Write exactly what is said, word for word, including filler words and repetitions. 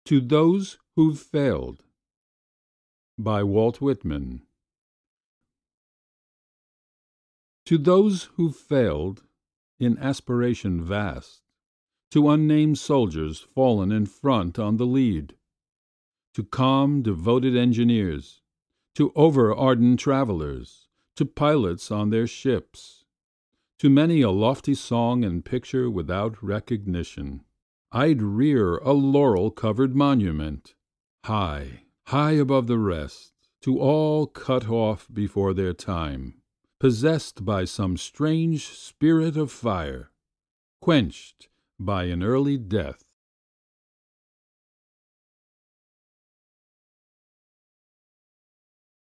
To Those Who've Failed by Walt Whitman. To those who've failed in aspiration vast, To unnamed soldiers fallen in front on the lead, To calm devoted engineers, To over ardent travellers, To pilots on their ships, To many a lofty song and picture without recognition, I'd rear a laurel covered monument, High, high above the rest, to all cut off before their time, Possessed by some strange spirit of fire, Quenched by an early death,